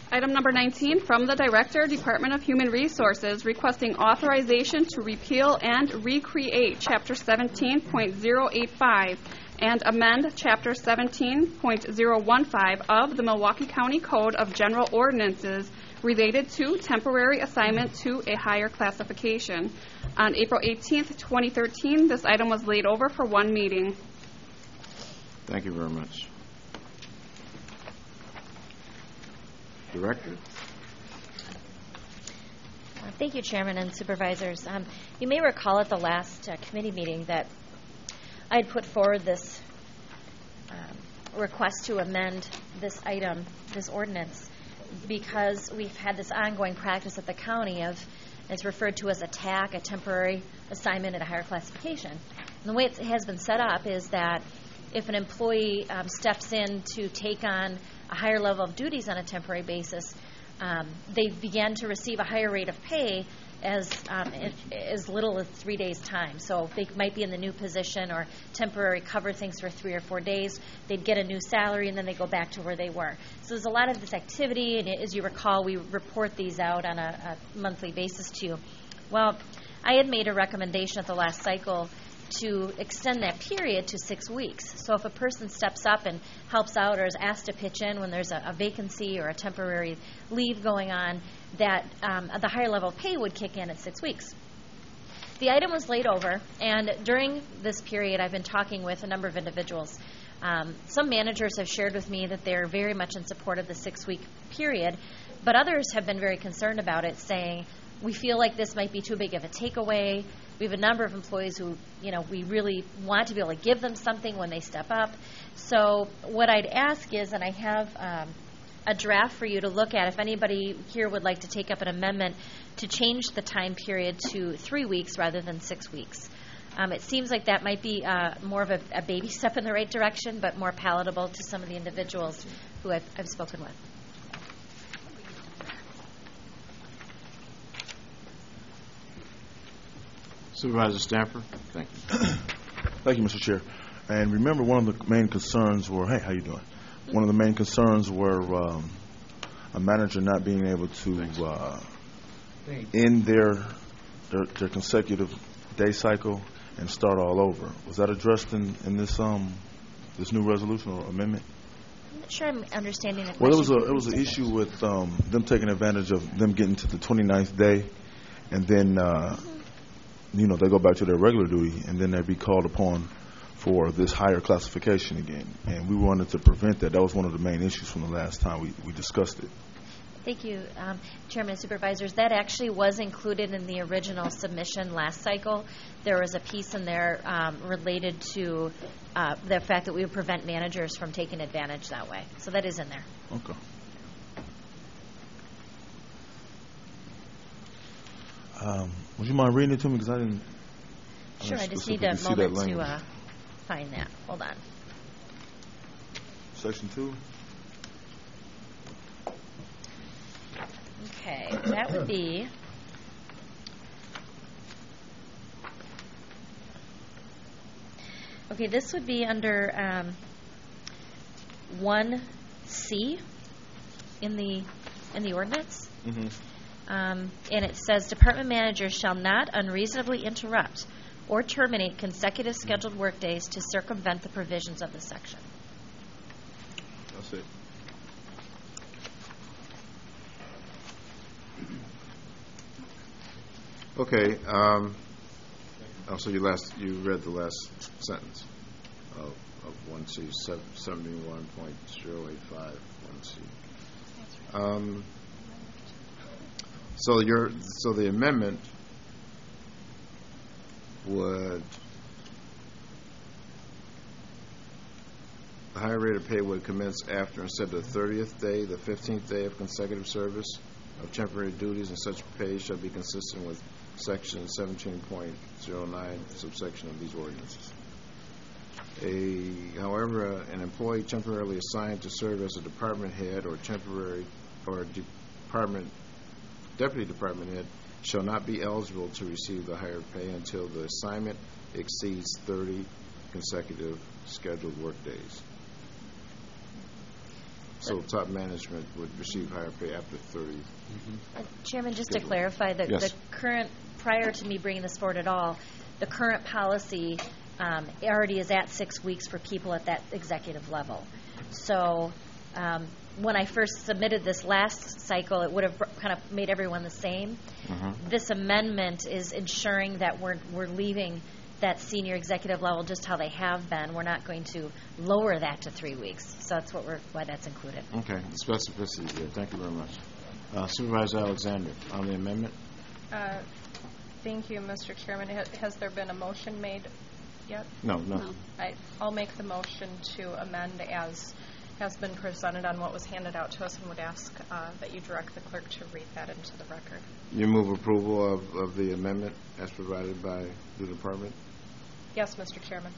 Item number 19, from the Director, Department of Human Resources, requesting authorization to repeal and recreate Chapter 17.085 and amend Chapter 17.015 of the Milwaukee County Code of General Ordinances related to temporary assignment to a higher classification. On April 18th, 2013, this item was laid over for one meeting. Thank you very much. Director? Thank you, Chairman and Supervisors. You may recall at the last committee meeting that I had put forward this request to amend this item, this ordinance, because we've had this ongoing practice at the county of, it's referred to as a TAC, a temporary assignment at a higher classification. And the way it has been set up is that if an employee steps in to take on a higher level of duties on a temporary basis, they begin to receive a higher rate of pay as little as 3 days' time. So they might be in the new position or temporary cover things for 3 or 4 days. They'd get a new salary, and then they go back to where they were. So there's a lot of this activity, and as you recall, we report these out on a monthly basis to you. Well, I had made a recommendation at the last cycle to extend that period to 6 weeks. So if a person steps up and helps out or is asked to pitch in when there's a vacancy or a temporary leave going on, that the higher level pay would kick in at 6 weeks. The item was laid over, and during this period I've been talking with a number of individuals. Some managers have shared with me that they're very much in support of the 6-week period, but others have been very concerned about it, saying, we feel like this might be too big of a takeaway. We have a number of employees who, we really want to be able to give them something when they step up. So what I'd ask is, and I have a draft for you to look at, if anybody here would like to take up an amendment to change the time period to 3 weeks rather than 6 weeks. It seems like that might be more of a baby step in the right direction, but more palatable to some of the individuals who I've spoken with. Supervisor Stamper? Thank you. Thank you, Mr. Chair. And remember, one of the main concerns were, hey, how you doing? One of the main concerns were a manager not being able to end their consecutive day cycle and start all over. Was that addressed in this this new resolution or amendment? I'm not sure I'm understanding the Well, question. it was an issue with them taking advantage of them getting to the 29th day, and then they go back to their regular duty, and then they'd be called upon for this higher classification again. And we wanted to prevent that. That was one of the main issues from the last time we discussed it. Thank you, Chairman and Supervisors. That actually was included in the original submission last cycle. There was a piece in there related to the fact that we would prevent managers from taking advantage that way. So that is in there. Okay. Would you mind reading it to me? Because I didn't. Sure, I just need a moment to find that. Hold on. Section 2? Okay, that would be this would be under 1C in the ordinance. Mm-hmm. And it says department managers shall not unreasonably interrupt or terminate consecutive scheduled workdays to circumvent the provisions of the section. That's it. Okay. So you read the last sentence of 1C 71.085 1C. So the amendment would, the higher rate of pay would commence after, instead of the 30th day, the 15th day of consecutive service of temporary duties, and such pay shall be consistent with Section 17.09 subsection of these ordinances. However, an employee temporarily assigned to serve as a department head or deputy department head shall not be eligible to receive the higher pay until the assignment exceeds 30 consecutive scheduled work days. So top management would receive higher pay after 30. Chairman, just to Good. clarify, Yes. the current, prior to me bringing this forward at all, the current policy already is at 6 weeks for people at that executive level. So when I first submitted this last cycle, it would have kind of made everyone the same. This amendment is ensuring that we're leaving that senior executive level just how they have been. We're not going to lower that to 3 weeks. So that's why that's included. Okay, the specificity there. Thank you very much. Supervisor Alexander, on the amendment? Thank you, Mr. Chairman. Has there been a motion made yet? No. I'll make the motion to amend as has been presented on what was handed out to us, and would ask that you direct the clerk to read that into the record. You move approval of the amendment as provided by the department? Yes, Mr. Chairman.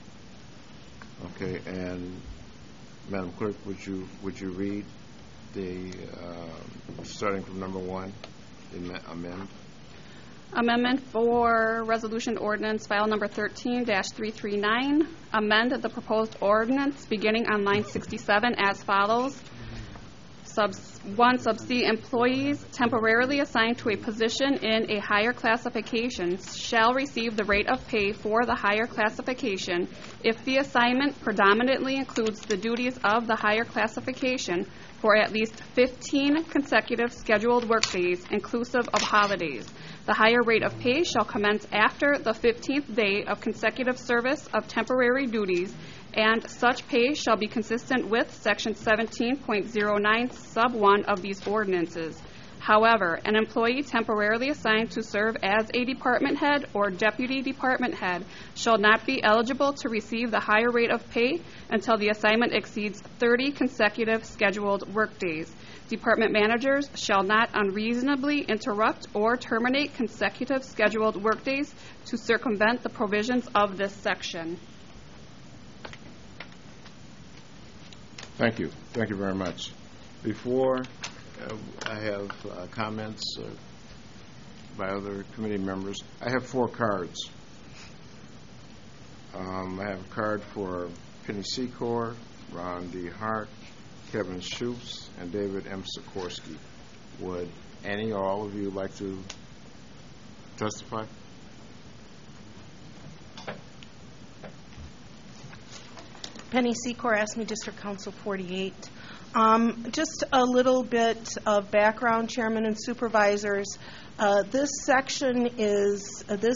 Okay, and Madam Clerk, would you read the starting from number 1, amend? Amendment for Resolution Ordinance File Number 13-339. Amend the proposed ordinance beginning on line 67 as follows. Sub C, employees temporarily assigned to a position in a higher classification shall receive the rate of pay for the higher classification if the assignment predominantly includes the duties of the higher classification for at least 15 consecutive scheduled workdays inclusive of holidays. The higher rate of pay shall commence after the 15th day of consecutive service of temporary duties, and such pay shall be consistent with Section 17.09, Sub 1 of these ordinances. However, an employee temporarily assigned to serve as a department head or deputy department head shall not be eligible to receive the higher rate of pay until the assignment exceeds 30 consecutive scheduled workdays. Department managers shall not unreasonably interrupt or terminate consecutive scheduled workdays to circumvent the provisions of this section. Thank you. Thank you very much. Before I have comments by other committee members, I have 4 cards. I have a card for Penny Secor, Ron D. Hart, Kevin Schutz, and David M. Sikorsky. Would any or all of you like to testify? Penny Secor, Aspen District Council 48. Just a little bit of background, Chairman and Supervisors. This section is, this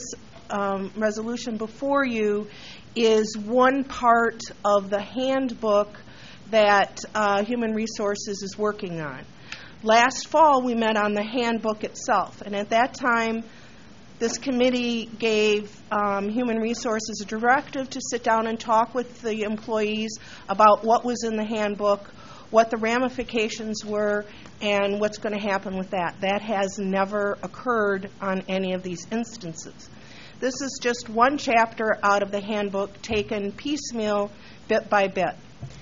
resolution before you is one part of the handbook that Human Resources is working on. Last fall, we met on the handbook itself, and at that time, this committee gave Human Resources a directive to sit down and talk with the employees about what was in the handbook, what the ramifications were, and what's going to happen with that. That has never occurred on any of these instances. This is just one chapter out of the handbook taken piecemeal, bit by bit.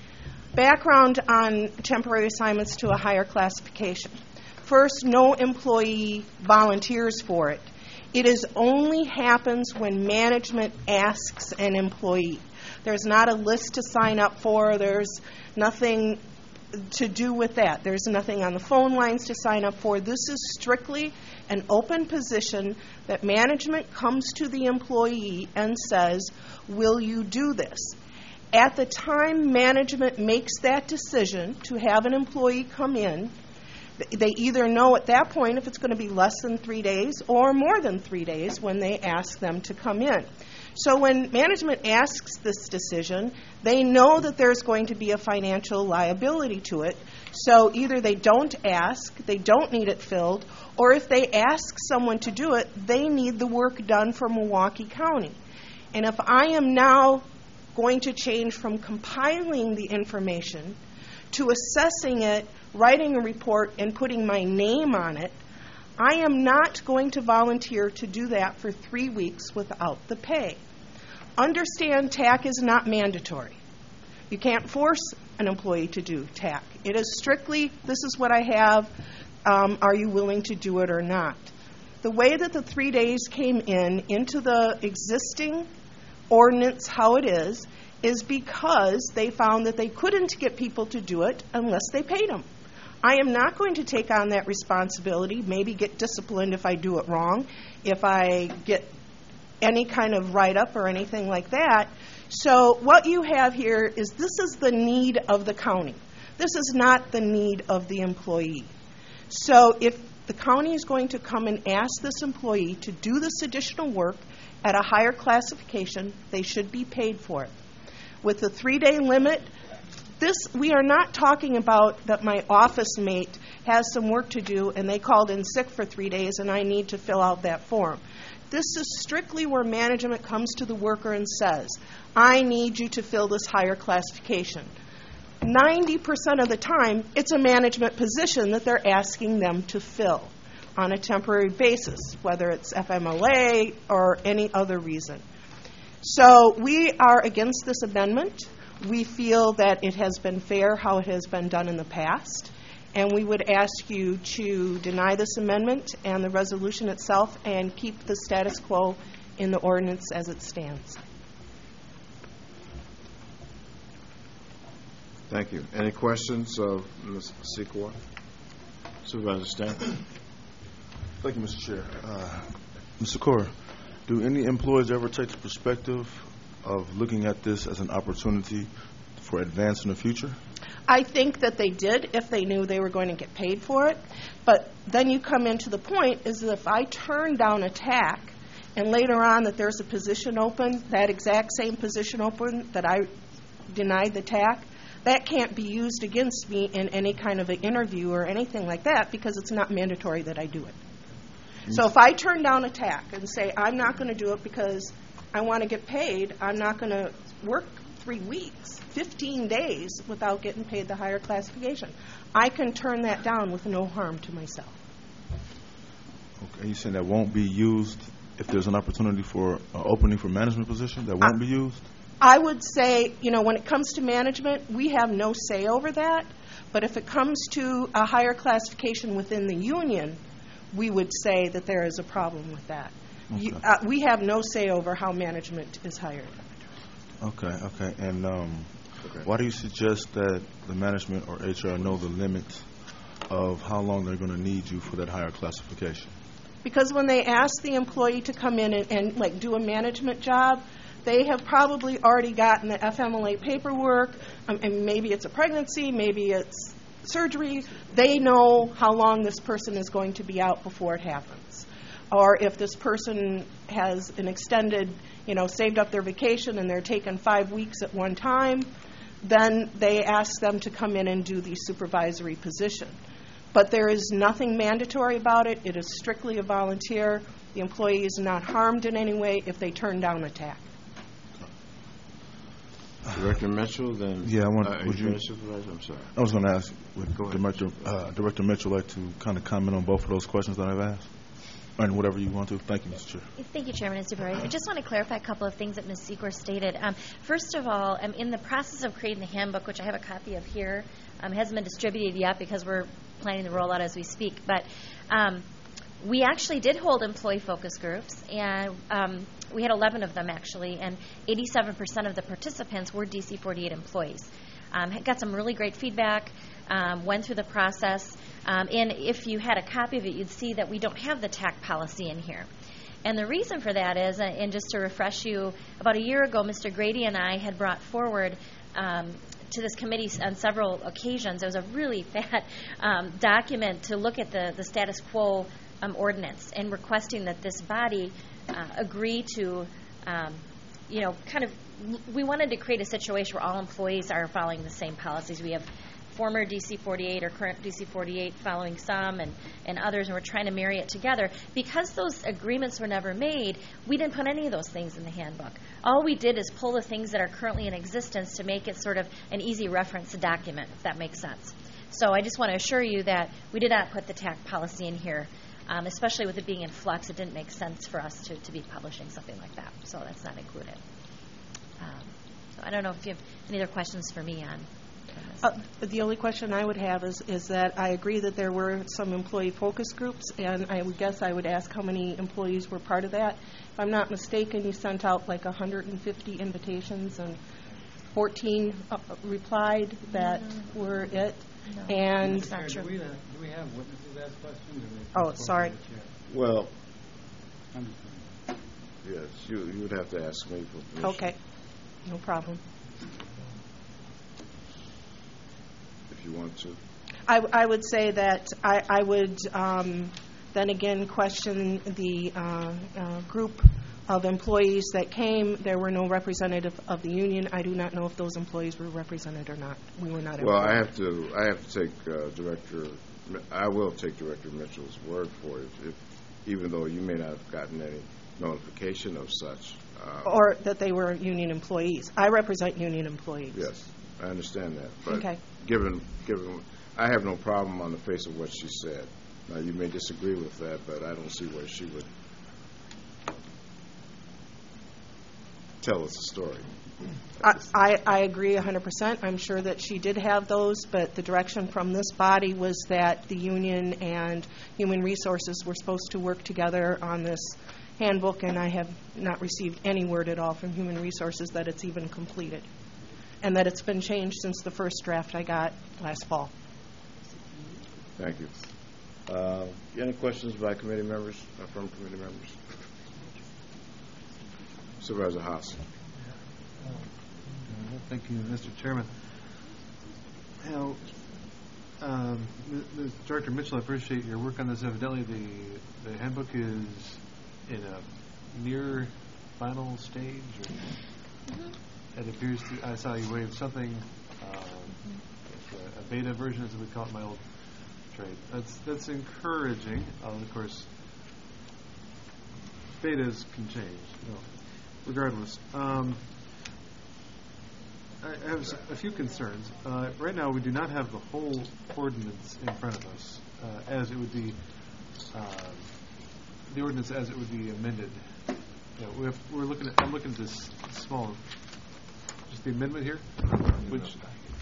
Background on temporary assignments to a higher classification. First, no employee volunteers for it. It is only happens when management asks an employee. There's not a list to sign up for. There's nothing to do with that. There's nothing on the phone lines to sign up for. This is strictly an open position that management comes to the employee and says, will you do this? At the time management makes that decision to have an employee come in, they either know at that point if it's going to be less than 3 days or more than 3 days when they ask them to come in. So when management asks this decision, they know that there's going to be a financial liability to it. So either they don't ask, they don't need it filled, or if they ask someone to do it, they need the work done for Milwaukee County. And if I am now going to change from compiling the information to assessing it, writing a report, and putting my name on it, I am not going to volunteer to do that for 3 weeks without the pay. Understand, TAC is not mandatory. You can't force an employee to do TAC. It is strictly, this is what I have, are you willing to do it or not? The way that the 3 days came into the existing ordinance, how it is is because they found that they couldn't get people to do it unless they paid them. I am not going to take on that responsibility, maybe get disciplined if I do it wrong, if I get any kind of write-up or anything like that. So what you have here is this is the need of the county. This is not the need of the employee. So if the county is going to come and ask this employee to do this additional work at a higher classification, they should be paid for it. With the 3-day limit, we are not talking about that my office mate has some work to do and they called in sick for 3 days and I need to fill out that form. This is strictly where management comes to the worker and says, I need you to fill this higher classification. 90% of the time, it's a management position that they're asking them to fill on a temporary basis, whether it's FMLA or any other reason. So we are against this amendment. We feel that it has been fair how it has been done in the past, and we would ask you to deny this amendment and the resolution itself and keep the status quo in the ordinance as it stands. Thank you. Any questions of Ms. Secor? Supervisor Stanton? Thank you, Mr. Chair. Mr. Cora, do any employees ever take the perspective of looking at this as an opportunity for advance in the future? I think that they did if they knew they were going to get paid for it. But then you come into the point is that if I turn down a TAC and later on that there's a position open, that exact same position open that I denied the TAC, that can't be used against me in any kind of an interview or anything like that because it's not mandatory that I do it. So if I turn down a TAC and say I'm not going to do it because I want to get paid, I'm not going to work 3 weeks, 15 days without getting paid the higher classification, I can turn that down with no harm to myself. Okay, you saying that won't be used if there's an opportunity for opening for management position, that won't be used? I would say, when it comes to management, we have no say over that. But if it comes to a higher classification within the union, we would say that there is a problem with that. Okay. We have no say over how management is hired. Okay. And why do you suggest that the management or HR know the limits of how long they're going to need you for that higher classification? Because when they ask the employee to come in and do a management job, they have probably already gotten the FMLA paperwork, and maybe it's a pregnancy, maybe it's surgery. They know how long this person is going to be out before it happens. Or if this person has an extended, saved up their vacation and they're taking 5 weeks at one time, then they ask them to come in and do the supervisory position. But there is nothing mandatory about it. It is strictly a volunteer. The employee is not harmed in any way if they turn down a TAC. Director Mitchell, then. Yeah, would you, Supervisor? I'm sorry. I was going to ask, would Go ahead. Director Mitchell like to kind of comment on both of those questions that I've asked? And whatever you want to. Thank you, Mr. Chair. Thank you, Chairman and Supervisor. I just want to clarify a couple of things that Ms. Secor stated. First of all, in the process of creating the handbook, which I have a copy of here, hasn't been distributed yet because we're planning the rollout as we speak, but we actually did hold employee focus groups, and we had 11 of them actually, and 87% of the participants were DC-48 employees. Got some really great feedback, went through the process, and if you had a copy of it, you'd see that we don't have the TAC policy in here. And the reason for that is, and just to refresh you, about a year ago, Mr. Grady and I had brought forward to this committee on several occasions. It was a really fat document to look at the status quo ordinance and requesting that this body agree to, we wanted to create a situation where all employees are following the same policies. We have former DC-48 or current DC-48 following some and others, and we're trying to marry it together. Because those agreements were never made, we didn't put any of those things in the handbook. All we did is pull the things that are currently in existence to make it sort of an easy reference document, if that makes sense. So I just want to assure you that we did not put the TAC policy in here, especially with it being in flux. It didn't make sense for us to be publishing something like that, so that's not included. So I don't know if you have any other questions for me on the only question I would have is that I agree that there were some employee focus groups, and I would guess I would ask how many employees were part of that. If I'm not mistaken, you sent out like 150 invitations, and 14 replied that were it. No. And That's not true. Do we have witnesses ask questions? Oh, sorry. Well, I'm just yes, you would have to ask me for permission. okay, no problem. If you want to. I would say that I would then again question the group of employees that came. There were no representative of the union. I do not know if those employees were represented or not. We were not. Well, I informed. have to take I will take Director Mitchell's word for it, even though you may not have gotten any notification of such. Or that they were union employees. I represent union employees. Yes, I understand that. But Okay. given, I have no problem on the face of what she said. Now, you may disagree with that, but I don't see where she would tell us a story. I agree 100%. I'm sure that she did have those, but the direction from this body was that the union and Human Resources were supposed to work together on this handbook, and I have not received any word at all from Human Resources that it's even completed, and that it's been changed since the first draft I got last fall. Thank you. Any questions by committee members, from committee members? Supervisor Haas. Thank you, Mr. Chairman. Now, Director Mitchell, I appreciate your work on this. Evidently, the handbook is in a near final stage. It appears to. I saw you wave something. A beta version, as we call it in my old trade. That's encouraging. Of course, betas can change. Regardless. I have a few concerns. Right now, we do not have the whole ordinance in front of us, as it would be, the ordinance as it would be amended. We're looking at. I'm looking at this small, just the amendment here, which,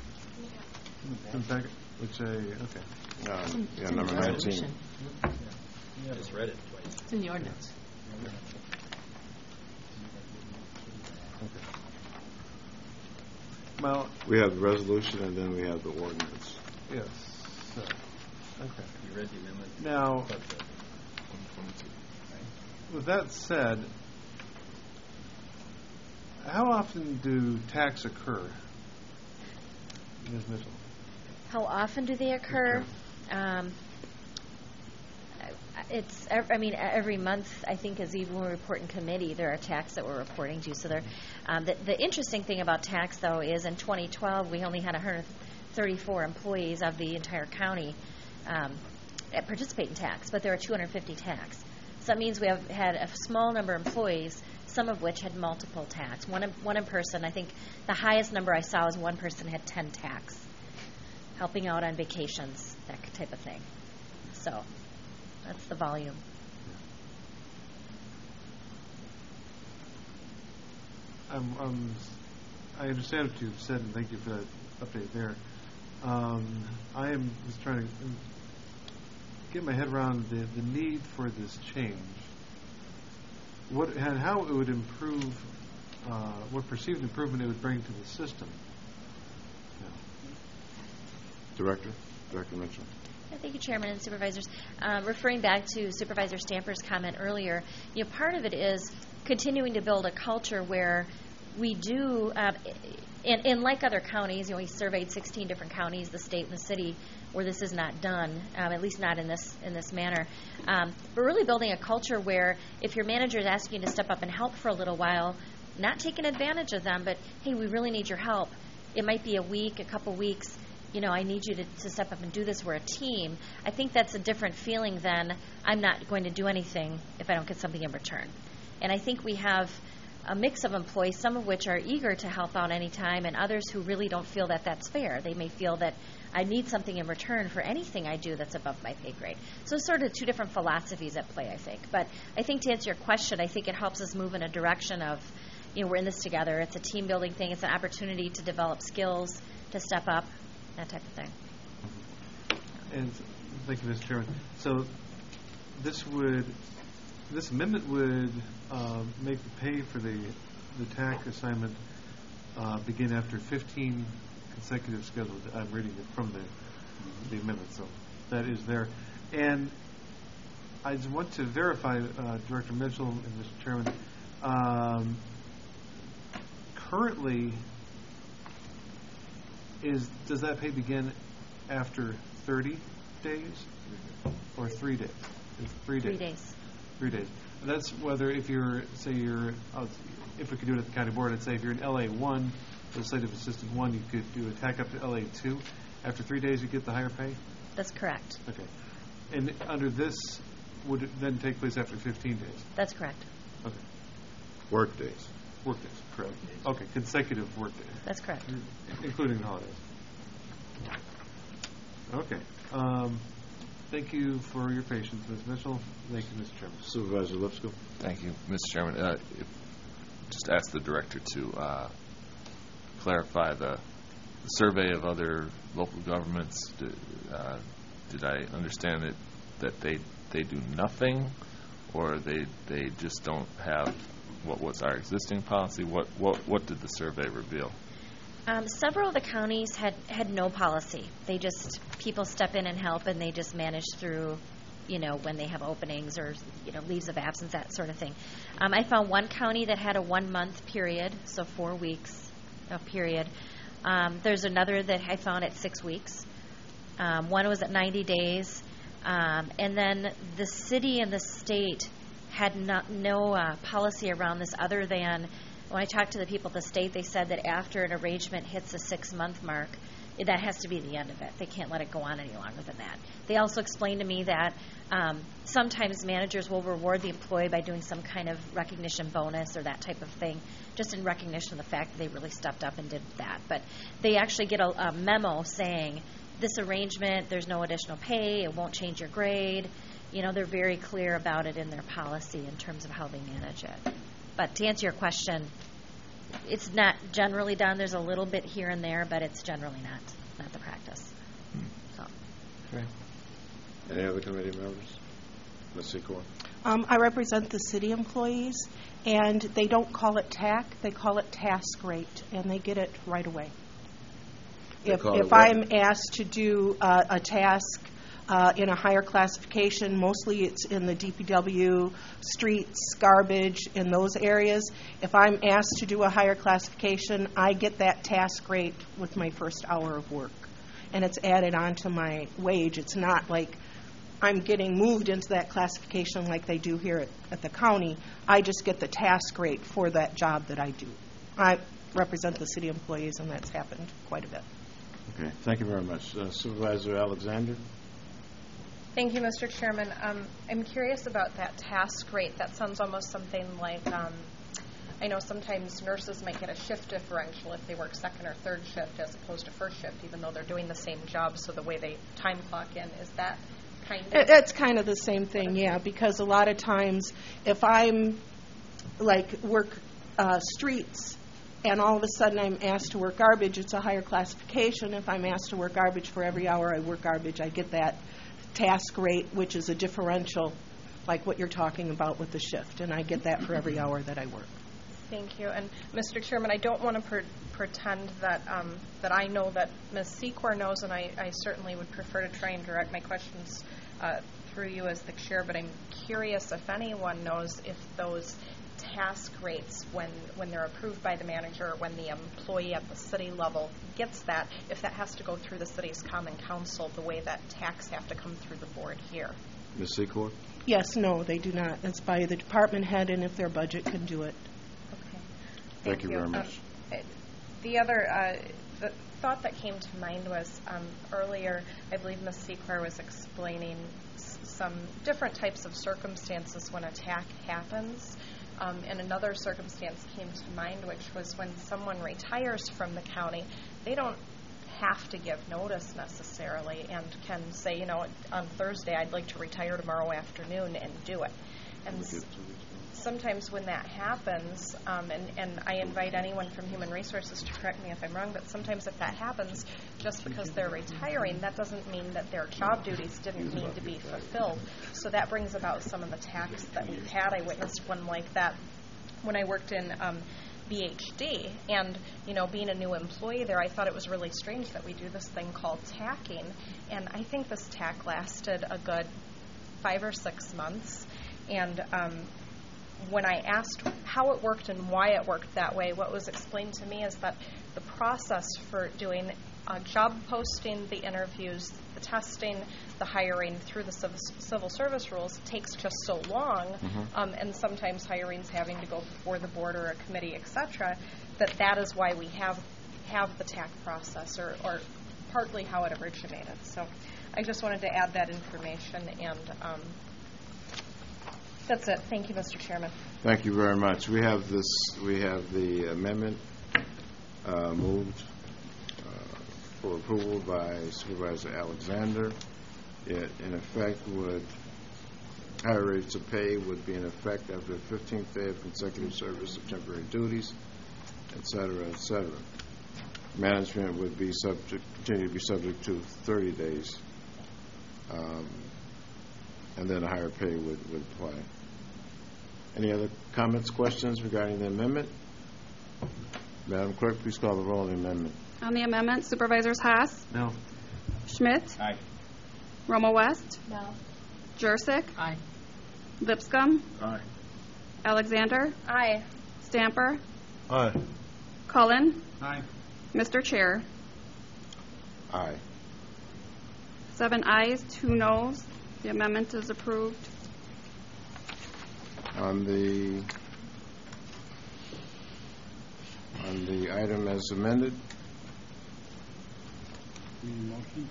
okay. Number 19. I just read it twice. It's in the ordinance. Well, We have the resolution, and then we have the ordinance. yes. So, okay. You read the amendment? Now, But the 122. with that said, how often do attacks occur, Ms. Mitchell? How often do they occur? It's, I mean, every month, I think, as even when we report in committee, there are tax that we're reporting to. So there, the interesting thing about tax, though, is in 2012, we only had 134 employees of the entire county participate in tax, but there are 250 tax. So that means we have had a small number of employees, some of which had multiple tax. One in person, I think the highest number I saw was one person had 10 tax, helping out on vacations, that type of thing. So that's the volume. I understand what you've said, and thank you for that update there. I am just trying to get my head around the need for this change. And how it would improve, what perceived improvement it would bring to the system. Director Mitchell. Thank you, Chairman and Supervisors. Referring back to Supervisor Stamper's comment earlier, part of it is continuing to build a culture where we do, and like other counties, we surveyed 16 different counties, the state and the city, where this is not done, at least not in this manner. But really building a culture where if your manager is asking you to step up and help for a little while, not taking advantage of them, but, hey, we really need your help. It might be a week, a couple weeks. I need you to step up and do this. We're a team. I think that's a different feeling than I'm not going to do anything if I don't get something in return. And I think we have a mix of employees, some of which are eager to help out any time, and others who really don't feel that that's fair. They may feel that I need something in return for anything I do that's above my pay grade. So it's sort of two different philosophies at play, I think. But I think to answer your question, I think it helps us move in a direction of, we're in this together. It's a team-building thing. It's an opportunity to develop skills, to step up, that type of thing. And thank you, Mr. Chairman. So this amendment would make the pay for the TAC assignment begin after 15 consecutive scheduled. I'm reading it from the amendment, so that is there. And I just want to verify, Director Mitchell and Mr. Chairman, currently, does that pay begin after 30 days or 3 days? It's 3 days. 3 days. 3 days. And that's whether if you're, say if we could do it at the county board, I'd say if you're in LA1, legislative assistant 1, you could do a TAC up to LA2. After 3 days, you get the higher pay? That's correct. Okay. And under this, would it then take place after 15 days? That's correct. Okay. Work days. Work days, correct. Okay, consecutive work days. That's correct. Including the holidays. Okay. Thank you for your patience, Ms. Mitchell. Thank you, Mr. Chairman. Supervisor Lipscomb. Thank you, Mr. Chairman. Just ask the director to clarify the survey of other local governments. Did I understand it that they do nothing, or they just don't have what was our existing policy? What did the survey reveal? Several of the counties had no policy. They just, people step in and help, and they just manage through, when they have openings or, leaves of absence, that sort of thing. I found one county that had a 1 month period, so 4 weeks of period. There's another that I found at 6 weeks. One was at 90 days. And then the city and the state had no policy around this other than, when I talked to the people at the state, they said that after an arrangement hits the 6 month mark, that has to be the end of it. They can't let it go on any longer than that. They also explained to me that sometimes managers will reward the employee by doing some kind of recognition bonus or that type of thing, just in recognition of the fact that they really stepped up and did that. But they actually get a memo saying, this arrangement, there's no additional pay, it won't change your grade. They're very clear about it in their policy in terms of how they manage it. But to answer your question, it's not generally done. There's a little bit here and there, but it's generally not the practice. So. Okay. Any other committee members? Ms. Secor. I represent the city employees, and they don't call it TAC. They call it task rate, and they get it right away. If I'm asked to do a task in a higher classification, mostly it's in the DPW, streets, garbage, in those areas. If I'm asked to do a higher classification, I get that task rate with my first hour of work. And it's added on to my wage. It's not like I'm getting moved into that classification like they do here at the county. I just get the task rate for that job that I do. I represent the city employees, and that's happened quite a bit. Okay, thank you very much. Supervisor Alexander. Thank you, Mr. Chairman. I'm curious about that task rate. That sounds almost something like, I know sometimes nurses might get a shift differential if they work second or third shift as opposed to first shift, even though they're doing the same job, so the way they time clock in, is that kind of? It's kind of the same thing, yeah, because a lot of times if I'm, work streets, and all of a sudden I'm asked to work garbage, it's a higher classification. If I'm asked to work garbage for every hour I work garbage, I get that task rate, which is a differential, like what you're talking about with the shift, and I get that for every hour that I work. Thank you. And Mr. Chairman, I don't want to pretend that that I know that Ms. Secor knows, and I certainly would prefer to try and direct my questions through you as the chair, but I'm curious if anyone knows if those task rates, when they're approved by the manager or when the employee at the city level gets that, if that has to go through the city's common council the way that tax have to come through the board here. Ms. Secor? Yes, no, they do not. It's by the department head, and if their budget can do it. Okay. Thank you very much. The other the thought that came to mind was earlier, I believe Ms. Secor was explaining some different types of circumstances when attack happens. And another circumstance came to mind, which was when someone retires from the county, they don't have to give notice necessarily and can say, on Thursday I'd like to retire tomorrow afternoon and do it. And sometimes when that happens, and I invite anyone from Human Resources to correct me if I'm wrong, but sometimes if that happens, just because they're retiring, that doesn't mean that their job duties didn't need to be fulfilled. So that brings about some of the tax that we've had. I witnessed one like that when I worked in BHD. And, being a new employee there, I thought it was really strange that we do this thing called tacking. And I think this tack lasted a good 5 or 6 months. And when I asked how it worked and why it worked that way, what was explained to me is that the process for doing job posting, the interviews, the testing, the hiring through the civil service rules takes just so long, and sometimes hiring's having to go before the board or a committee, et cetera, that is why we have the TAC process, or partly how it originated. So I just wanted to add that information, and that's it. Thank you, Mr. Chairman. Thank you very much. We have the amendment moved for approval by Supervisor Alexander. It, in effect, higher rates of pay would be in effect after the 15th day of consecutive service of temporary duties, et cetera, et cetera. Management would continue to be subject to 30 days, and then a higher pay would apply. Any other comments, questions regarding the amendment? Madam Clerk, please call the roll on the amendment. On the amendment, Supervisors Haas? No. Schmidt? Aye. Romo West? No. Jurassic? Aye. Lipscomb? Aye. Alexander? Aye. Stamper? Aye. Cullen? Aye. Mr. Chair? Aye. 7 ayes, 2 noes. The amendment is approved. On the item as amended, Motion?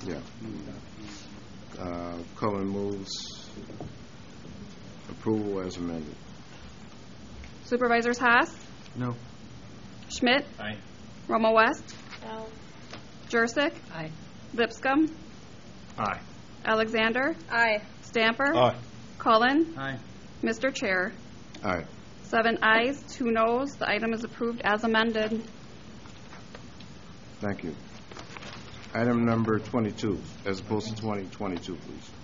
yeah. Cullen moves approval as amended. Supervisors Haas? No. Schmidt? Aye. Romo West? No. Jurassic? Aye. Lipscomb? Aye. Alexander? Aye. Stamper? Aye. Cullen? Aye. Mr. Chair? Aye. 7 ayes, 2 noes. The item is approved as amended. Thank you. Item number 22, as opposed to 2022, please.